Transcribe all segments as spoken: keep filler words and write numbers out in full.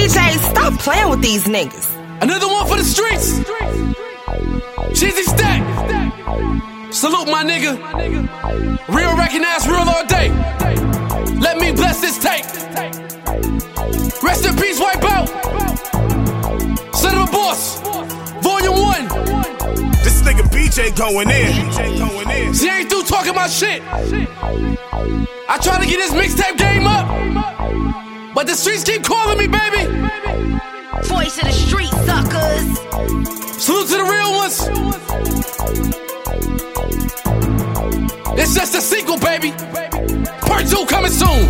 B J, stop playing with these niggas. Another one for the streets. Cheesy Stack. Salute my nigga. Real recognize real all day. Let me bless this tape. Rest in peace, Wipeout. Son of a boss. Volume one. This nigga B J going in. She ain't through talking my shit. I try to get this mixtape game up, but the streets keep calling me, baby. Voice of the street, suckers. Salute to the real ones. It's just a sequel, baby. Part two coming soon.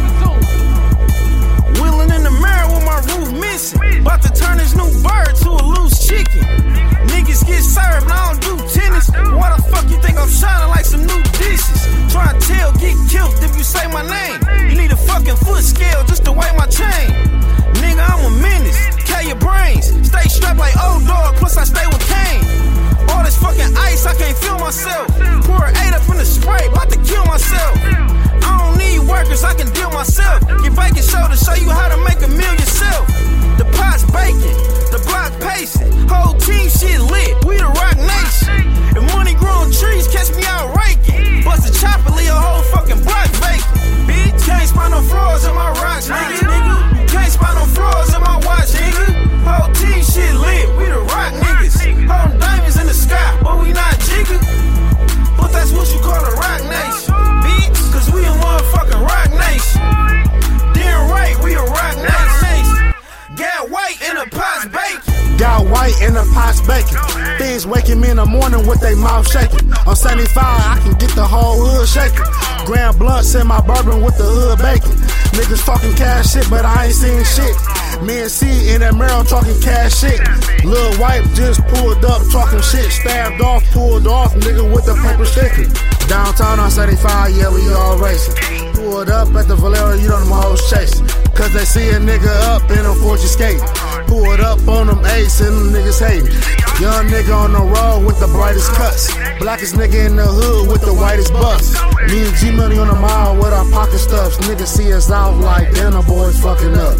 Wheeling in the mirror with my roof missing. About to turn this new bird to a loose chicken. Niggas get served, and I don't do tennis. Why the fuck you think I'm shining like some new dishes? Try to tell, get killed if you say my name. You need a fucking foot scale just to weigh my chain. Nigga, I'm a menace. Kill your brains. Stay strapped like old dog, plus I stay with Kane. All this fucking ice, I can't feel myself. Pour eight up in the spray, about to kill myself. I don't need workers, I can deal myself. Get back and show to show you how to make a meal yourself. The pot's baking, the block pacing. Whole team shit lit, we the Rock Nation. If money grow on trees, catch me out raking. Bust a chopper, leave a whole fucking block vacant. Bitch, can't spot no flaws in my rocks, nigga. You can't spot no flaws in my watch, nigga. Whole team shit lit, we the Rock niggas. Holding diamonds in the sky, but we not jigger. But that's what you call a Rock Nation, bitch. Cause we a motherfucking Rock Nation. Damn right, we a Rock Nation. Got white in the pot's bacon. Got white in the pot's bacon. Things waking me in the morning with they mouth shaking. On seventy-five, I can get the whole hood shaking. Grand blunts in my bourbon with the hood bacon. Niggas talking cash shit, but I ain't seen shit. Me and C in that mirror talking cash shit. Lil Wipe just pulled up talking shit. Stabbed off, pulled off, nigga with the paper sticker. Downtown on seventy-five, yeah, we all racing. Pulled up at the Valero, you know them hoes chasing. Cause they see a nigga up in a fortune skate. Pulled up on them eights and them niggas hating. Young nigga on the road with the brightest cuts. Blackest nigga in the hood with the whitest bus. Me and G Money on the mile with our pocket stuffs. Niggas see us out like damn, the boys fucking up.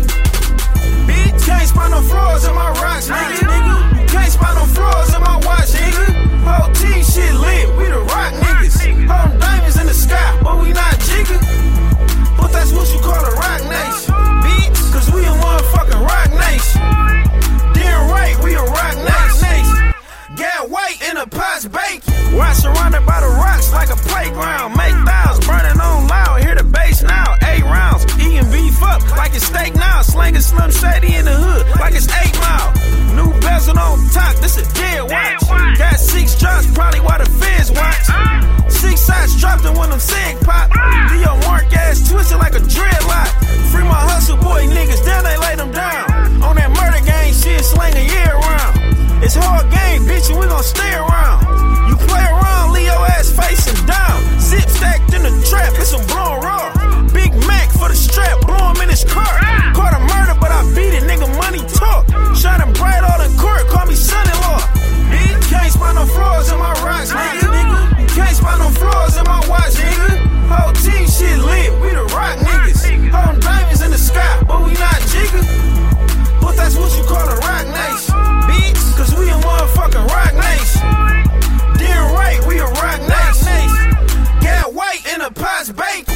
Bitch, can't spot no flaws in my rocks, nigga. You can't spot no flaws in my watch, nigga. Whole team shit lit, we the Rock niggas. Holding diamonds in the sky, but we not jigger. But that's what you call a Rock Nation, bitch. Cause we a motherfucking Rock Nation. Damn right, we a Rock Nation. Got white in the pot's bacon. We're surrounded by the rocks like a playground. Make thousands burning on loud, hear the bass now. Eight rounds, eating beef up like it's steak now. Slanging Slim Shady in the hood like it's eight mile. New bezel on top, this a dead watch. Got six drops, probably why the feds watch. Six shots dropped and when them sig pop. Leo Mark ass twisted like a dreadlock. Free my hustle boy niggas, then they lay them down. On that murder gang shit, slang a year round. It's hard game, bitch, and we gon' stay around. You play around, Leo ass facing down. Zip stacked in the trap, it's some blowing raw. Big Mac for the strap, blow him in his car. Caught a murder, but I beat it, nigga, money talk. Shot him bright all in court, call me son-in-law. Bitch, can't spot no flaws in my rocks, nigga. You can't spot no flaws in my watch, nigga. Whole team shit lit, we the Rock niggas. Holding diamonds in the sky, but we not jigger. But that's what you call a Rock Nation, bitch. Cause we a motherfucking Rock Nation. Damn right, we a Rock Nation. Got white in the pot's bacon.